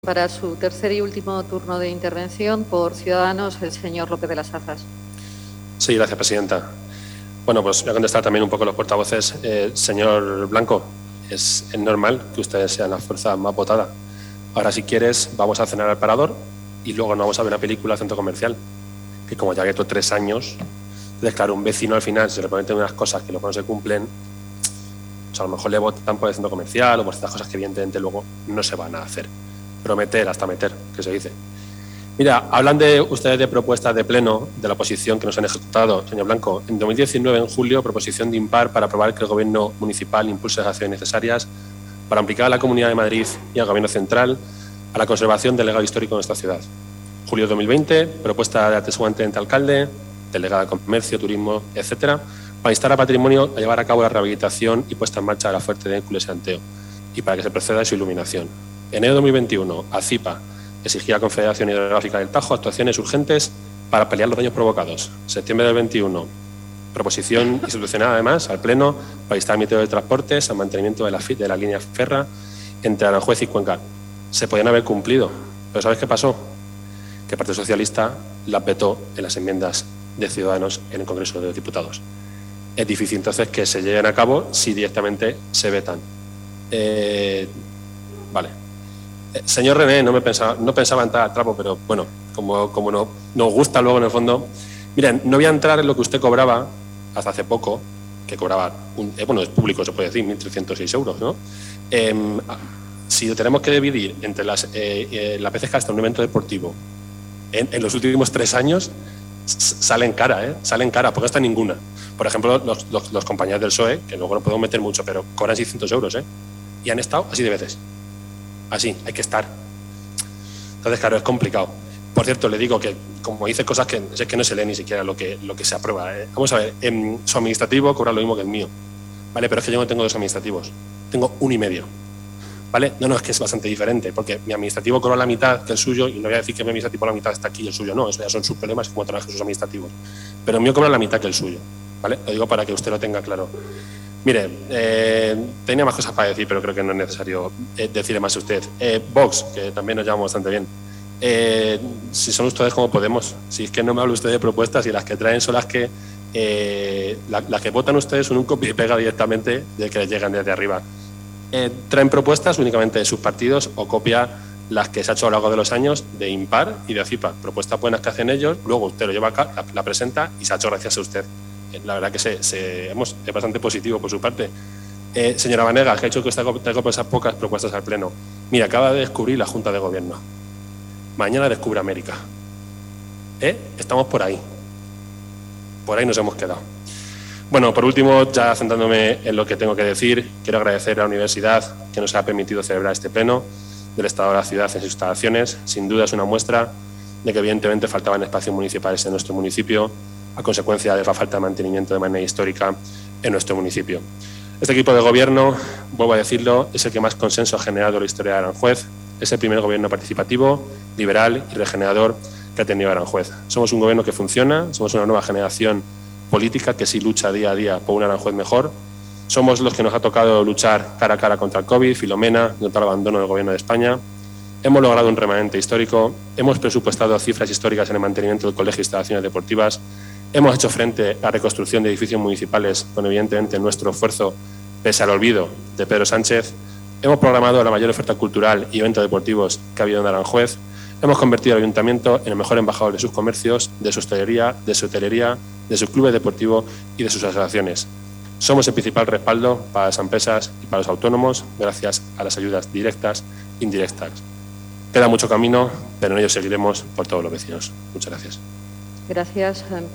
Para su tercer y último turno de intervención, por Ciudadanos, el señor López de las Hazas. Sí, gracias, presidenta. Bueno, pues voy a contestar también un poco los portavoces. Señor Blanco, es normal que ustedes sean la fuerza más votada. Ahora, si quieres, vamos a cenar al Parador y luego nos vamos a ver una película al centro comercial. Que como ya llevo 3 años, entonces, claro, un vecino al final se le prometen unas cosas que luego no se cumplen. O sea, a lo mejor le votan por el centro comercial o por estas cosas que evidentemente luego no se van a hacer. Prometer hasta meter, que se dice. Mira, hablan de ustedes de propuestas de pleno de la oposición que nos han ejecutado, señor Blanco. En 2019, en julio, proposición de impar para aprobar que el Gobierno municipal impulse las acciones necesarias para implicar a la Comunidad de Madrid y al Gobierno central a la conservación del legado histórico de nuestra ciudad. Julio de 2020, propuesta de atesiguante ente alcalde, delegada de Comercio, Turismo, etcétera, para instar a Patrimonio a llevar a cabo la rehabilitación y puesta en marcha de la fuerte de Hércules y Anteo y para que se proceda a su iluminación. Enero de 2021, ACIPA exigía a la Confederación Hidrográfica del Tajo actuaciones urgentes para paliar los daños provocados. Septiembre del 21, proposición institucional además al Pleno para instar al Ministerio de Transportes al mantenimiento de la línea Ferra entre Aranjuez y Cuenca. Se podían haber cumplido, pero ¿sabes qué pasó? Que el Partido Socialista las vetó en las enmiendas de Ciudadanos en el Congreso de los Diputados. Es difícil entonces que se lleven a cabo si directamente se vetan. Vale. Señor René, no pensaba entrar al trapo, pero bueno, como no, nos gusta luego en el fondo. Miren, no voy a entrar en lo que usted cobraba hasta hace poco, que cobraba, bueno, es público, se puede decir, 1.306 euros, ¿no? Si lo tenemos que dividir entre las veces que hasta un evento deportivo en los últimos 3 años, salen cara, porque no está ninguna. Por ejemplo, los compañeros del PSOE, que luego no podemos meter mucho, pero cobran 600 euros, y han estado así de veces. Así, hay que estar. Entonces, claro, es complicado. Por cierto, le digo que, como dice cosas que es que no se lee ni siquiera lo que se aprueba. Vamos a ver, su administrativo cobra lo mismo que el mío, ¿vale? Pero es que yo no tengo 2 administrativos, tengo 1,5, ¿vale? No, es que es bastante diferente, porque mi administrativo cobra la mitad que el suyo, y no voy a decir que mi administrativo la mitad está aquí y el suyo no, eso ya son sus problemas como trabajan sus administrativos. Pero el mío cobra la mitad que el suyo, ¿vale? Lo digo para que usted lo tenga claro. Mire, tenía más cosas para decir, pero creo que no es necesario decirle más a usted. Vox, que también nos llama bastante bien. Si son ustedes como Podemos, si es que no me habla usted de propuestas y las que traen son las que votan ustedes son un copia y pega directamente de que les llegan desde arriba. Traen propuestas únicamente de sus partidos o copia las que se ha hecho a lo largo de los años de Impar y de ACIPA. Propuestas buenas que hacen ellos, luego usted lo lleva acá, la presenta y se ha hecho gracias a usted. La verdad que es bastante positivo por su parte. Señora Vanegas, que ha hecho que usted traiga esas pocas propuestas al Pleno. Mira, acaba de descubrir la Junta de Gobierno. Mañana descubre América. Estamos por ahí. Por ahí nos hemos quedado. Bueno, por último, ya centrándome en lo que tengo que decir, quiero agradecer a la universidad que nos ha permitido celebrar este Pleno del Estado de la Ciudad en sus instalaciones. Sin duda es una muestra de que evidentemente faltaban espacios municipales en nuestro municipio a consecuencia de la falta de mantenimiento de manera histórica en nuestro municipio. Este equipo de gobierno, vuelvo a decirlo, es el que más consenso ha generado en la historia de Aranjuez. Es el primer gobierno participativo, liberal y regenerador que ha tenido Aranjuez. Somos un gobierno que funciona, somos una nueva generación política que sí lucha día a día por un Aranjuez mejor. Somos los que nos ha tocado luchar cara a cara contra el COVID, Filomena, contra el abandono del gobierno de España. Hemos logrado un remanente histórico, hemos presupuestado cifras históricas en el mantenimiento del colegio e instalaciones deportivas. Hemos hecho frente a la reconstrucción de edificios municipales con, evidentemente, nuestro esfuerzo, pese al olvido de Pedro Sánchez. Hemos programado la mayor oferta cultural y eventos deportivos que ha habido en Aranjuez. Hemos convertido al ayuntamiento en el mejor embajador de sus comercios, de su hostelería, de sus clubes deportivos y de sus asociaciones. Somos el principal respaldo para las empresas y para los autónomos, gracias a las ayudas directas e indirectas. Queda mucho camino, pero en ello seguiremos por todos los vecinos. Muchas gracias. Gracias.